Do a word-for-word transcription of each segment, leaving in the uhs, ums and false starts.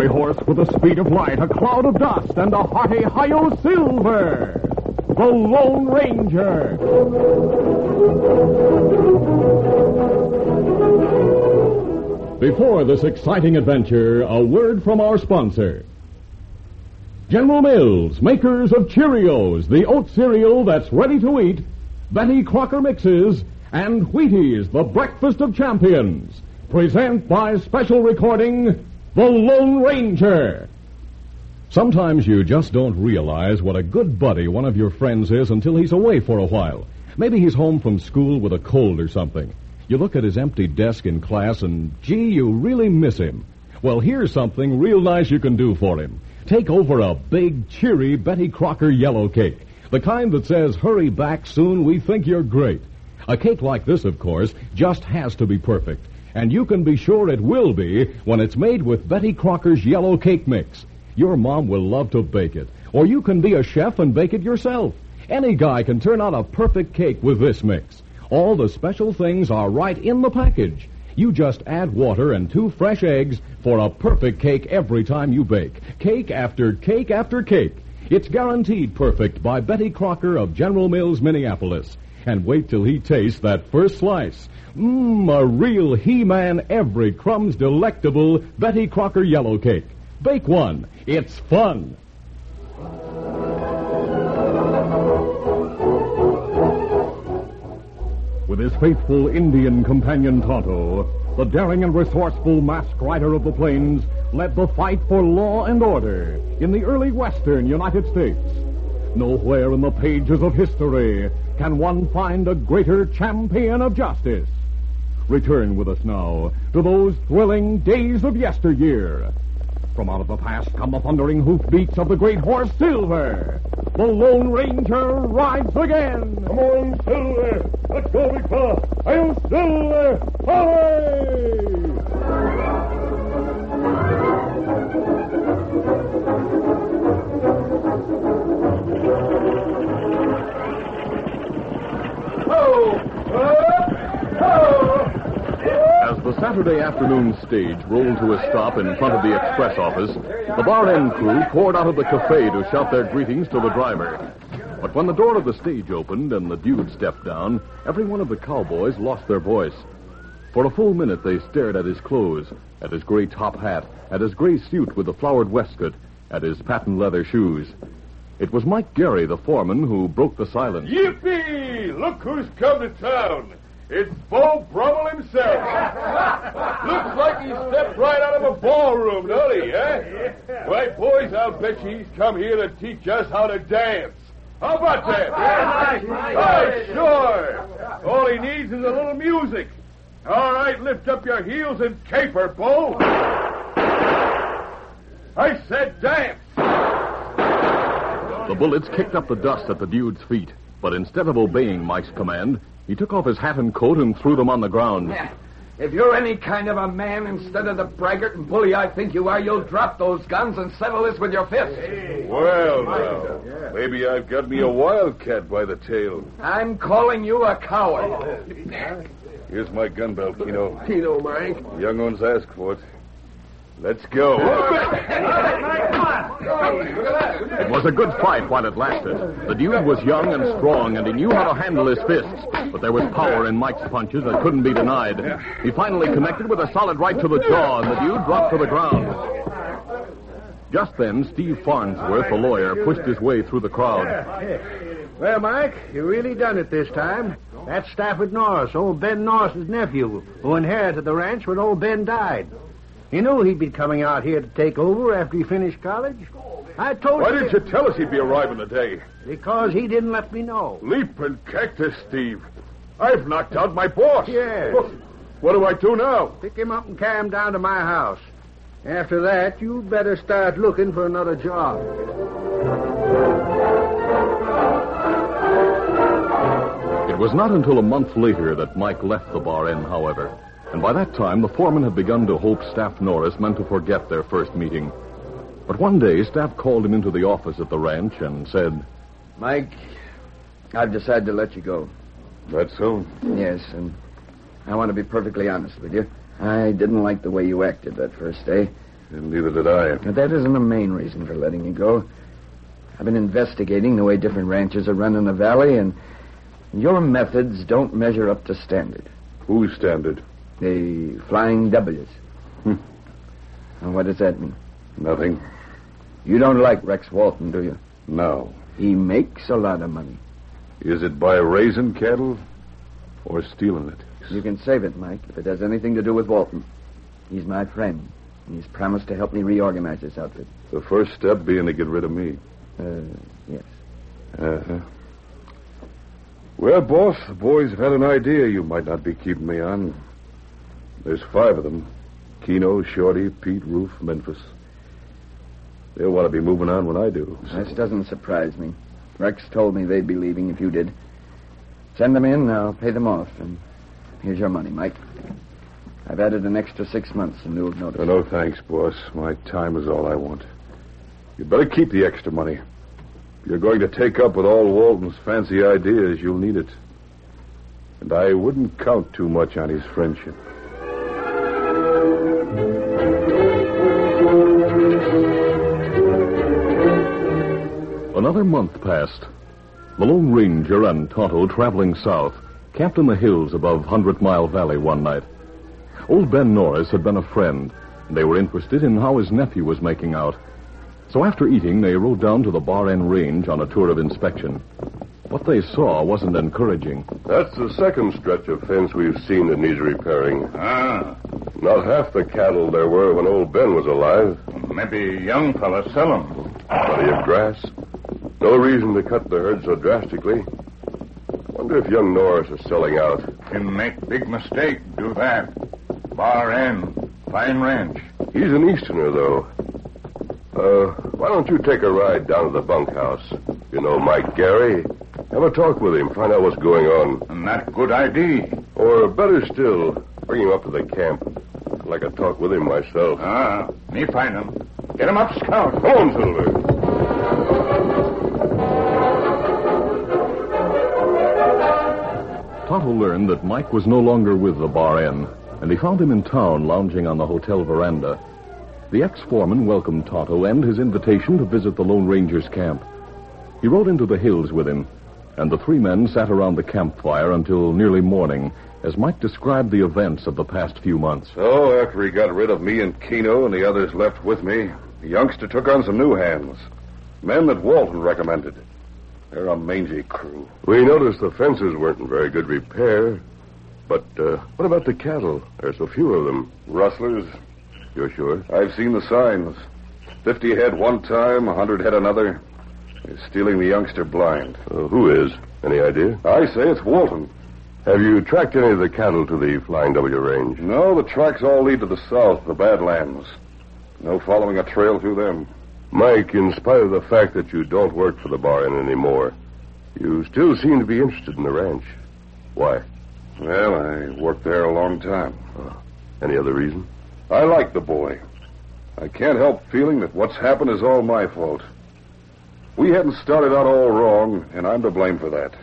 fiery horse with the speed of light, a cloud of dust, and a hearty Hi-Yo Silver, the Lone Ranger. Before this exciting adventure, a word from our sponsor. General Mills, makers of Cheerios, the oat cereal that's ready to eat, Betty Crocker Mixes, and Wheaties, the breakfast of champions, present by special recording, The Lone Ranger. Sometimes you just don't realize what a good buddy one of your friends is until he's away for a while. Maybe he's home from school with a cold or something. You look at his empty desk in class and, gee, you really miss him. Well, here's something real nice you can do for him. Take over a big, cheery Betty Crocker yellow cake. The kind that says, hurry back soon, we think you're great. A cake like this, of course, just has to be perfect. And you can be sure it will be when it's made with Betty Crocker's yellow cake mix. Your mom will love to bake it. Or you can be a chef and bake it yourself. Any guy can turn out a perfect cake with this mix. All the special things are right in the package. You just add water and two fresh eggs for a perfect cake every time you bake. Cake after cake after cake. It's guaranteed perfect by Betty Crocker of General Mills, Minneapolis. And wait till he tastes that first slice. Mmm, a real He-Man, every crumb's delectable Betty Crocker yellow cake. Bake one. It's fun. With his faithful Indian companion Tonto, the daring and resourceful masked rider of the plains led the fight for law and order in the early western United States. Nowhere in the pages of history can one find a greater champion of justice. Return with us now to those thrilling days of yesteryear. From out of the past come the thundering hoofbeats of the great horse Silver. The Lone Ranger rides again. Come on, Silver. Let's go, big fella. I'll Silver. Hurry! As the Saturday afternoon stage rolled to a stop in front of the express office, the bar end crew poured out of the cafe to shout their greetings to the driver. But when the door of the stage opened and the dude stepped down, every one of the cowboys lost their voice. For a full minute they stared at his clothes, at his gray top hat, at his gray suit with the flowered waistcoat, at his patent leather shoes. It was Mike Gary, the foreman, who broke the silence. Yippee! Look who's come to town. It's Bo Brummel himself. Looks like he stepped right out of a ballroom, don't he, eh? Why, boys, I'll bet you he's come here to teach us how to dance. How about that? Why, sure. All he needs is a little music. All right, lift up your heels and caper, Bo. I said dance. The bullets kicked up the dust at the dude's feet, but instead of obeying Mike's command, he took off his hat and coat and threw them on the ground. Yeah. If you're any kind of a man instead of the braggart and bully I think you are, you'll drop those guns and settle this with your fists. Well, now, maybe I've got me a wildcat by the tail. I'm calling you a coward. Here's my gun belt, Kino. Kino, Mike. The young ones ask for it. Let's go. It was a good fight while it lasted. The dude was young and strong, and he knew how to handle his fists. But there was power in Mike's punches that couldn't be denied. He finally connected with a solid right to the jaw, and the dude dropped to the ground. Just then, Steve Farnsworth, the lawyer, pushed his way through the crowd. Well, Mike, you really done it this time. That's Stafford Norris, old Ben Norris's nephew, who inherited the ranch when old Ben died. He knew he'd be coming out here to take over after he finished college. I told Why you... Why didn't you tell us he'd be arriving today? Because he didn't let me know. Leaping cactus, Steve. I've knocked out my boss. Yes. Well, what do I do now? Pick him up and carry him down to my house. After that, you'd better start looking for another job. It was not until a month later that Mike left the bar inn, however. And by that time, the foreman had begun to hope Staff Norris meant to forget their first meeting. But one day, Staff called him into the office at the ranch and said, Mike, I've decided to let you go. That's so? Yes, and I want to be perfectly honest with you. I didn't like the way you acted that first day. And neither did I. But that isn't the main reason for letting you go. I've been investigating the way different ranches are run in the valley, and your methods don't measure up to standard. Whose standard? The Flying W's. Hmm. And what does that mean? Nothing. You don't like Rex Walton, do you? No. He makes a lot of money. Is it by raising cattle or stealing it? You can save it, Mike, if it has anything to do with Walton. He's my friend, and he's promised to help me reorganize this outfit. The first step being to get rid of me. Uh, yes. Uh-huh. Well, boss, the boys have had an idea you might not be keeping me on. There's five of them. Keno, Shorty, Pete, Roof, Memphis. They'll want to be moving on when I do. So. This doesn't surprise me. Rex told me they'd be leaving if you did. Send them in, I'll pay them off, and here's your money, Mike. I've added an extra six months in lieu of notice. Oh, no, thanks, boss. My time is all I want. You better keep the extra money. If you're going to take up with all Walton's fancy ideas, you'll need it. And I wouldn't count too much on his friendship. Another month passed. The Lone Ranger and Tonto, traveling south, camped in the hills above Hundred Mile Valley one night. Old Ben Norris had been a friend, and they were interested in how his nephew was making out. So after eating, they rode down to the Bar N Range on a tour of inspection. What they saw wasn't encouraging. That's the second stretch of fence we've seen that needs repairing. Ah. Not half the cattle there were when old Ben was alive. Maybe young fellas sell them. Plenty of grass. No reason to cut the herd so drastically. Wonder if young Norris is selling out. Can make big mistake, do that. Bar N, fine ranch. He's an Easterner, though. Uh, why don't you take a ride down to the bunkhouse? You know Mike Gary. Have a talk with him, find out what's going on. And that good idea. Or better still, bring him up to the camp. I'd like to talk with him myself. Ah, me find him. Get him up, Scout. Come on, Silver. Tonto learned that Mike was no longer with the Bar N, and he found him in town lounging on the hotel veranda. The ex-foreman welcomed Tonto and his invitation to visit the Lone Ranger's camp. He rode into the hills with him, and the three men sat around the campfire until nearly morning, as Mike described the events of the past few months. So, after he got rid of me and Keno and the others left with me, the youngster took on some new hands. Men that Walton recommended. They're a mangy crew. We noticed the fences weren't in very good repair. But uh, what about the cattle? There's so few of them. Rustlers? You're sure? I've seen the signs. Fifty head one time, a hundred head another. They're stealing the youngster blind. Uh, who is? Any idea? I say it's Walton. Have you tracked any of the cattle to the Flying W range? No, the tracks all lead to the south, the Badlands. No following a trail through them. Mike, in spite of the fact that you don't work for the Bar N anymore, you still seem to be interested in the ranch. Why? Well, I worked there a long time. Uh, any other reason? I like the boy. I can't help feeling that what's happened is all my fault. We hadn't started out all wrong, and I'm to blame for that.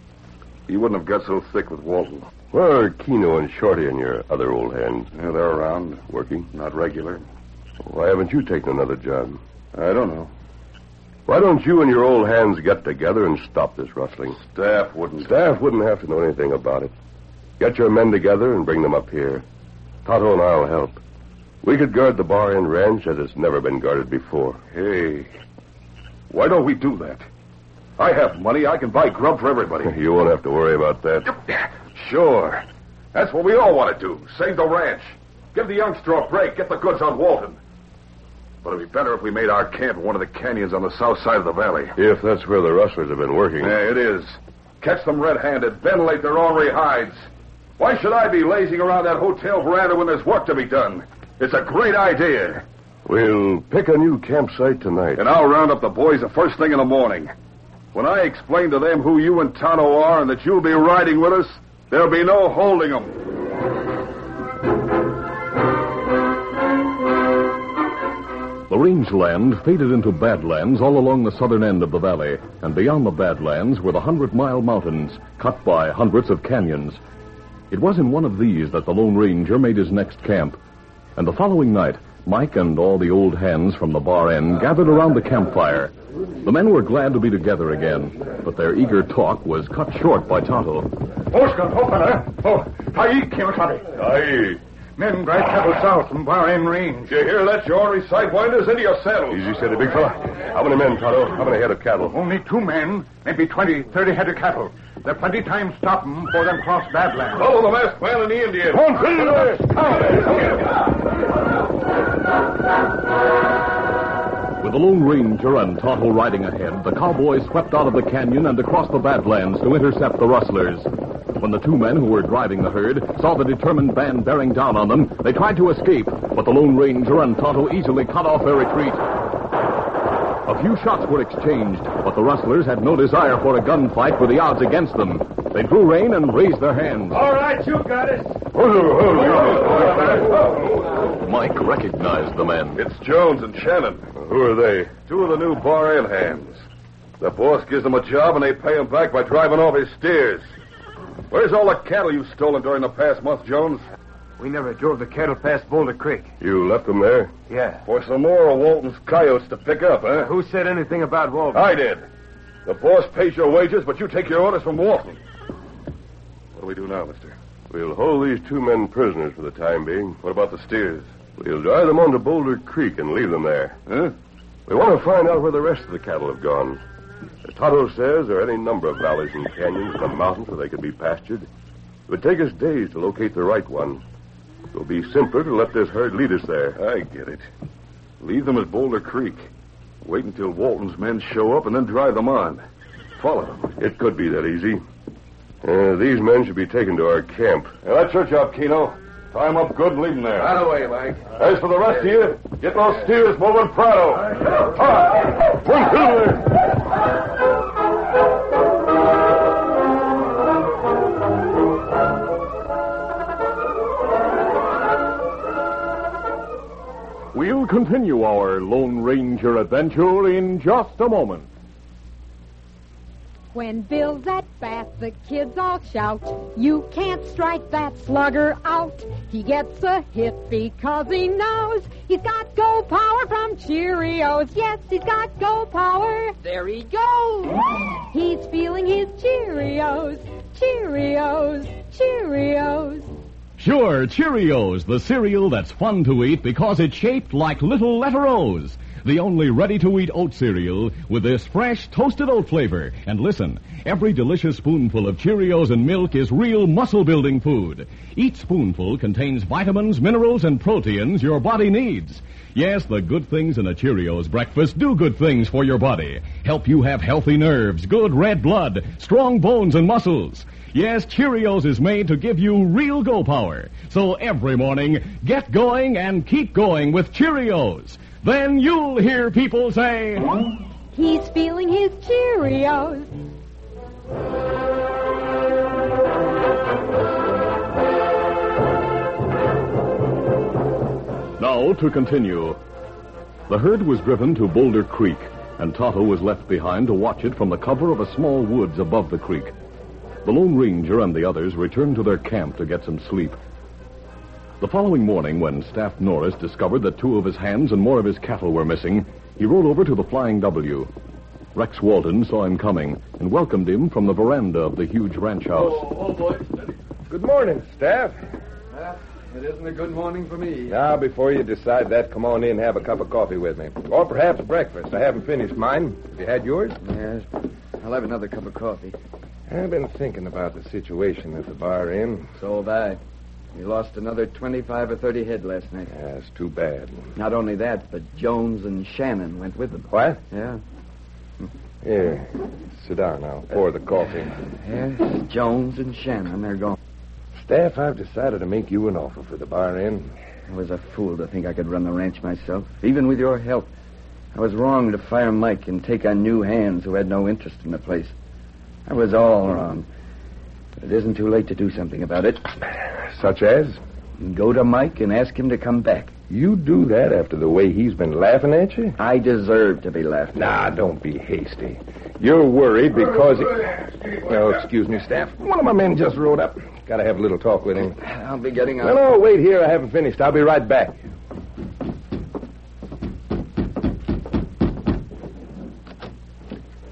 He wouldn't have got so thick with Walton. Where are Keno and Shorty and your other old hands? Yeah, they're around, working, not regular. Why haven't you taken another job? I don't know. Why don't you and your old hands get together and stop this rustling? Staff wouldn't. Staff wouldn't have to know anything about it. Get your men together and bring them up here. Tonto and I'll help. We could guard the Bar N ranch as it's never been guarded before. Hey, why don't we do that? I have money. I can buy grub for everybody. You won't have to worry about that. Sure. That's what we all want to do. Save the ranch. Give the youngster a break. Get the goods on Walton. But it'd be better if we made our camp in one of the canyons on the south side of the valley. If that's where the rustlers have been working. Yeah, it is. Catch them red-handed, ventilate their ornery hides. Why should I be lazing around that hotel veranda when there's work to be done? It's a great idea. We'll pick a new campsite tonight. And I'll round up the boys the first thing in the morning. When I explain to them who you and Tonto are and that you'll be riding with us, there'll be no holding them. The rangeland faded into badlands all along the southern end of the valley, and beyond the badlands were the hundred-mile mountains, cut by hundreds of canyons. It was in one of these that the Lone Ranger made his next camp, and the following night, Mike and all the old hands from the bar end gathered around the campfire. The men were glad to be together again, but their eager talk was cut short by Tonto. Oscar, oh, fella. Oh, Hai, Kimakami. Aye. Men drive cattle south from Bar End Range. Did you hear that, you ornery sidewinders? Into your saddles. Easy, steady, big fella. How many men, Tonto? How many head of cattle? Only two men, maybe twenty, thirty head of cattle. There's plenty time stop them before them cross Badlands. Follow the masked man and the Indian. Come on, With the Lone Ranger and Tonto riding ahead, the cowboys swept out of the canyon and across the Badlands to intercept the rustlers. When the two men who were driving the herd saw the determined band bearing down on them, they tried to escape, but the Lone Ranger and Tonto easily cut off their retreat. A few shots were exchanged, but the rustlers had no desire for a gunfight with the odds against them. They drew rein and raised their hands. All right, you got it. Mike recognized the men. It's Jones and Shannon. Who are they? Two of the new bar end hands. The boss gives them a job, and they pay him back by driving off his steers. Where's all the cattle you've stolen during the past month, Jones? We never drove the cattle past Boulder Creek. You left them there? Yeah. For some more of Walton's coyotes to pick up, huh? Who said anything about Walton? I did. The boss pays your wages, but you take your orders from Walton. What do we do now, mister? We'll hold these two men prisoners for the time being. What about the steers? We'll drive them on to Boulder Creek and leave them there. Huh? We want to find out where the rest of the cattle have gone. As Tonto says, there are any number of valleys and canyons in the mountains where they could be pastured. It would take us days to locate the right one. It will be simpler to let this herd lead us there. I get it. Leave them at Boulder Creek. Wait until Walton's men show up and then drive them on. Follow them. It could be that easy. Uh, these men should be taken to our camp. Yeah, that's your job, Keno. Tie them up good and leave them there. Right away, Mike. As for the rest of you, get those steers moving prado. Come on. One, two, We'll continue our Lone Ranger adventure in just a moment. When Bill's at bat, the kids all shout, "You can't strike that slugger out." He gets a hit because he knows he's got go power from Cheerios. Yes, he's got go power. There he goes. He's feeling his Cheerios, Cheerios, Cheerios. Sure, Cheerios, the cereal that's fun to eat because it's shaped like little letter O's. The only ready-to-eat oat cereal with this fresh, toasted oat flavor. And listen, every delicious spoonful of Cheerios and milk is real muscle-building food. Each spoonful contains vitamins, minerals, and proteins your body needs. Yes, the good things in a Cheerios breakfast do good things for your body. Help you have healthy nerves, good red blood, strong bones and muscles. Yes, Cheerios is made to give you real go power. So every morning, get going and keep going with Cheerios. Then you'll hear people say, He's feeling his Cheerios. Now to continue. The herd was driven to Boulder Creek, and Tonto was left behind to watch it from the cover of a small woods above the creek. The Lone Ranger and the others returned to their camp to get some sleep. The following morning, when Staff Norris discovered that two of his hands and more of his cattle were missing, he rode over to the Flying W. Rex Walton saw him coming and welcomed him from the veranda of the huge ranch house. Oh, oh, boys. Good morning, Staff. Well, it isn't a good morning for me. Now, before you decide that, come on in and have a cup of coffee with me. Or perhaps breakfast. I haven't finished mine. Have you had yours? Yes, I'll have another cup of coffee. I've been thinking about the situation at the bar inn. So have I. We lost another twenty-five or thirty head last night. Yeah, it's too bad. Not only that, but Jones and Shannon went with them. What? Yeah. Here, sit down. I'll pour the coffee. Yes, Jones and Shannon, they're gone. Staff, I've decided to make you an offer for the bar inn. I was a fool to think I could run the ranch myself, even with your help. I was wrong to fire Mike and take on new hands who had no interest in the place. I was all wrong. But it isn't too late to do something about it. Such as? Go to Mike and ask him to come back. You do that after the way he's been laughing at you? I deserve to be laughed at. Nah, don't be hasty. You're worried because... He... Oh, excuse me, Staff. One of my men just rode up. Got to have a little talk with him. I'll be getting on. No, no, wait here. I haven't finished. I'll be right back.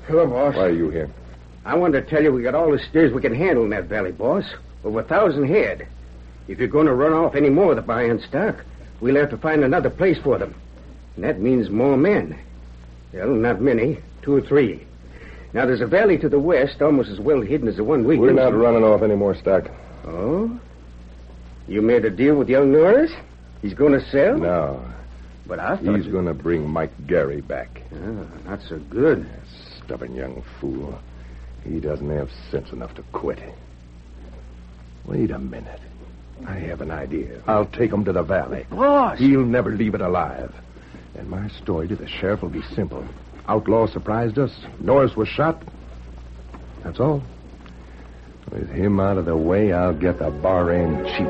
Hello, boss. Why are you here? I wanted to tell you we got all the steers we can handle in that valley, boss. Over a thousand head. If you're going to run off any more of the buy-in stock, we'll have to find another place for them. And that means more men. Well, not many. Two or three. Now, there's a valley to the west, almost as well hidden as the one we... We're not running off any more stock. Oh? You made a deal with young Norris? He's going to sell? No. But I thought... He's going to bring Mike Gary back. Oh, not so good. Stubborn young fool. He doesn't have sense enough to quit. Wait a minute. I have an idea. I'll take him to the valley. Boss! He'll never leave it alive. And my story to the sheriff will be simple. Outlaw surprised us. Norris was shot. That's all. With him out of the way, I'll get the bar end cheap.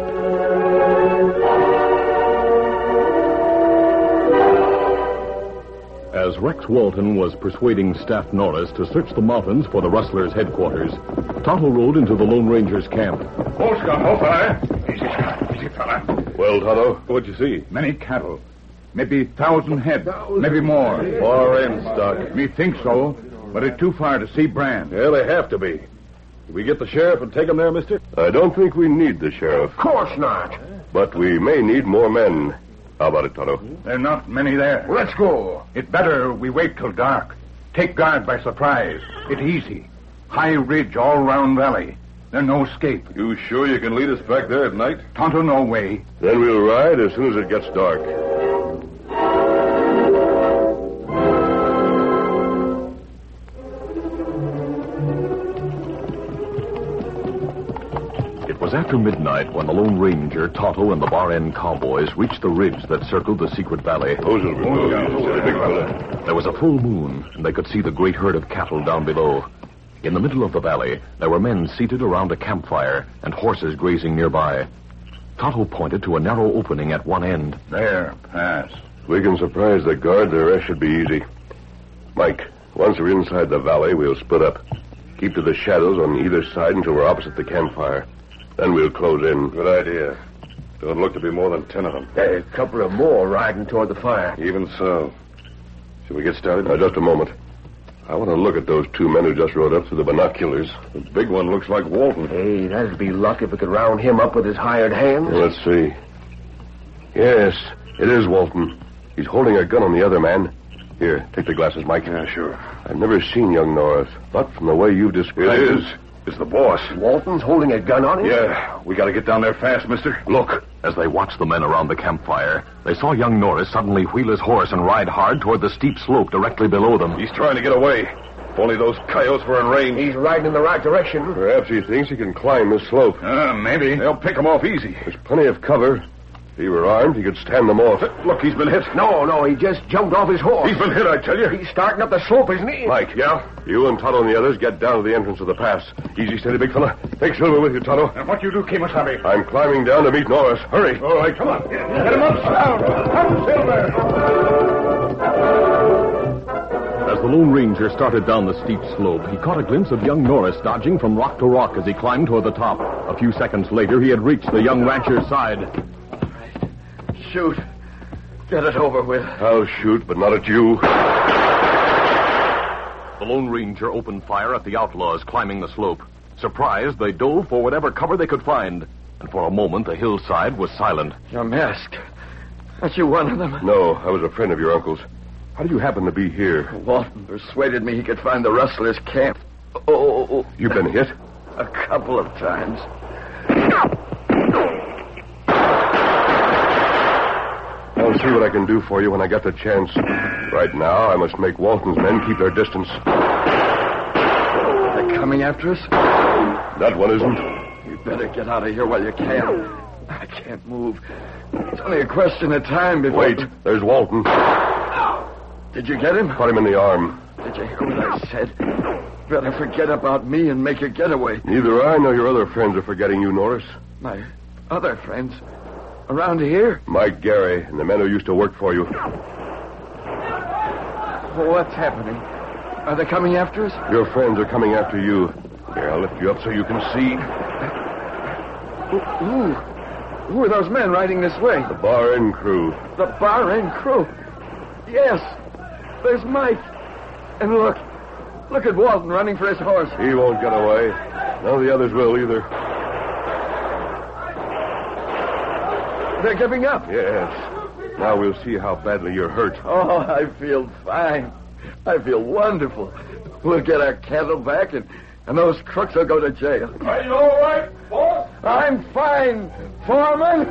As Rex Walton was persuading Staff Norris to search the mountains for the rustlers' headquarters, Tonto rode into the Lone Ranger's camp. Hold, Scott, hold, fella. Easy, Scott. Easy, fella. Well, Tonto, what'd you see? Many cattle. Maybe thousand head. Maybe more. Bar end stock. Me think so, but it's too far to see Brand. Yeah, they have to be. Can we get the sheriff and take him there, mister? I don't think we need the sheriff. Of course not. But we may need more men. How about it, Tonto? There are not many there. Let's go. It better we wait till dark. Take guard by surprise. It's easy. High ridge all round valley. There's no escape. You sure you can lead us back there at night? Tonto, no way. Then we'll ride as soon as it gets dark. It was after midnight when the Lone Ranger, Tonto, and the Bar End cowboys reached the ridge that circled the secret valley. Those are the big fella. There was a full moon, and they could see the great herd of cattle down below. In the middle of the valley, there were men seated around a campfire and horses grazing nearby. Tonto pointed to a narrow opening at one end. There, pass. If we can surprise the guard, the rest should be easy. Mike, once we're inside the valley, we'll split up. Keep to the shadows on either side until we're opposite the campfire. Then we'll close in. Good idea. Don't look to be more than ten of them. A couple of more riding toward the fire. Even so. Should we get started? Now, just a moment. I want to look at those two men who just rode up through the binoculars. The big one looks like Walton. Hey, that'd be luck if we could round him up with his hired hands. Well, let's see. Yes, it is Walton. He's holding a gun on the other man. Here, take the glasses, Mike. Yeah, sure. I've never seen young Norris, but from the way you've described It is. It's the boss. Walton's holding a gun on him? Yeah, we got to get down there fast, mister. Look, as they watched the men around the campfire, they saw young Norris suddenly wheel his horse and ride hard toward the steep slope directly below them. He's trying to get away. If only those coyotes were in range. He's riding in the right direction. Perhaps he thinks he can climb this slope. Uh, maybe. They'll pick him off easy. There's plenty of cover. If he were armed, he could stand them off. Look, he's been hit. No, no, he just jumped off his horse. He's been hit, I tell you. He's starting up the slope, isn't he? Mike. Yeah? You and Tonto and the others get down to the entrance of the pass. Easy, steady, big fella. Take Silver with you, Tonto. And what you do, Kemosabe? I'm climbing down to meet Norris. Hurry. All right, come on. Get him up, Scout. Come, Silver. As the Lone Ranger started down the steep slope, he caught a glimpse of young Norris dodging from rock to rock as he climbed toward the top. A few seconds later, he had reached the young rancher's side. Shoot. Get it over with. I'll shoot, but not at you. The Lone Ranger opened fire at the outlaws climbing the slope. Surprised, they dove for whatever cover they could find. And for a moment, the hillside was silent. You're masked. Aren't you one of them? No, I was a friend of your uncle's. How do you happen to be here? Walton persuaded me he could find the rustlers' camp. Oh, You've been hit? a couple of times. I'll see what I can do for you when I get the chance. Right now, I must make Walton's men keep their distance. They're coming after us? That one isn't. You better get out of here while you can. I can't move. It's only a question of time before... Wait, there's Walton. Did you get him? Caught him in the arm. Did you hear what I said? Better forget about me and make your getaway. Neither I nor your other friends are forgetting you, Norris. My other friends? Around here? Mike Gary and the men who used to work for you. What's happening? Are they coming after us? Your friends are coming after you. Here, I'll lift you up so you can see. Who? Who are those men riding this way? The Bar End crew. The Bar End crew. Yes. There's Mike. And look. Look at Walton running for his horse. He won't get away. None of the others will either. They're giving up. Yes. Now we'll see how badly you're hurt. Oh, I feel fine. I feel wonderful. We'll get our cattle back, and, and those crooks will go to jail. Are you all right, boss? I'm fine, Foreman.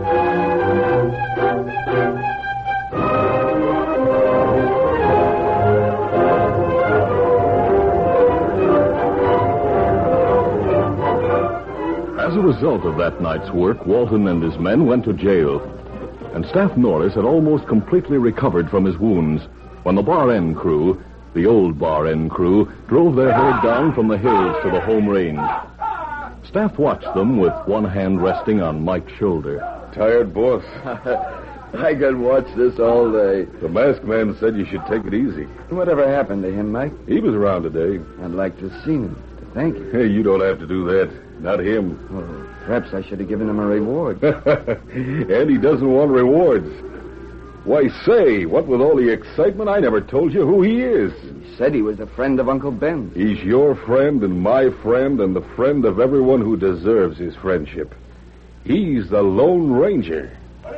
As a result of that night's work, Walton and his men went to jail. And Staff Norris had almost completely recovered from his wounds when the Bar N crew, the old Bar N crew, drove their herd down from the hills to the home range. Staff watched them with one hand resting on Mike's shoulder. Tired, boss? I could watch this all day. The masked man said you should take it easy. Whatever happened to him, Mike? He was around today. I'd like to see him. To thank you. Hey, you don't have to do that. Not him. Well, perhaps I should have given him a reward. And he doesn't want rewards. Why, say, what with all the excitement, I never told you who he is. He said he was a friend of Uncle Ben. He's your friend and my friend and the friend of everyone who deserves his friendship. He's the Lone Ranger.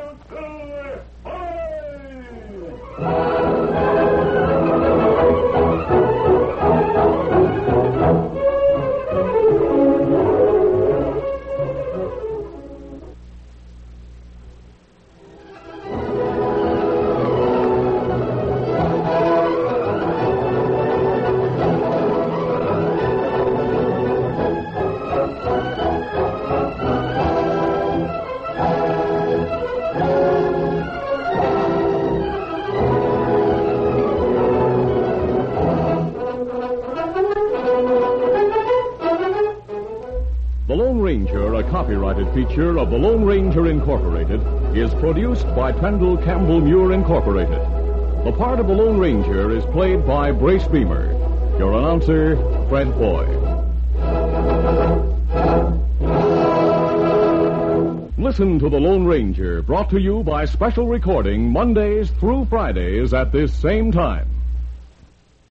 The Lone Ranger, a copyrighted feature of the Lone Ranger Incorporated, is produced by Trendle Campbell Muir Incorporated. The part of the Lone Ranger is played by Brace Beamer. Your announcer, Fred Boyd. Listen to The Lone Ranger, brought to you by special recording Mondays through Fridays at this same time.